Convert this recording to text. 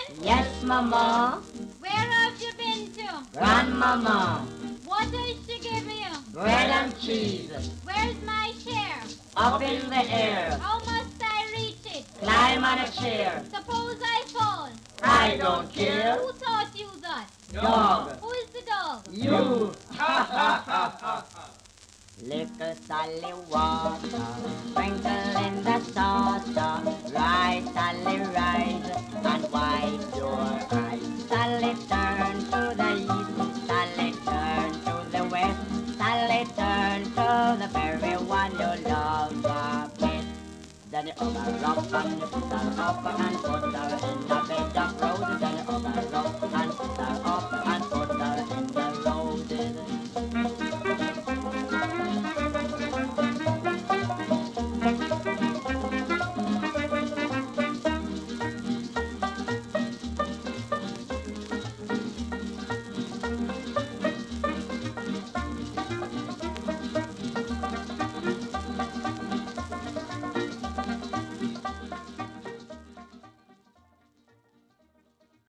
Yes, Mama. Where have you been to? Grandmama. What has she given you? Bread and cheese. Where's my share? Up in the air. How must I reach it? Climb on a chair. Suppose I fall. I don't care. Who taught you that? Dog. Who is the dog? You. Little Sally water, sprinkle in the saucer. Rise, Sally, rise, and wipe your eyes. Sally, turn to the east. Sally, turn to the west. Sally, turn to the very one you love the best. Then you hug her up and you put her up and put her in a bed of roses. Then you hug her up and put her up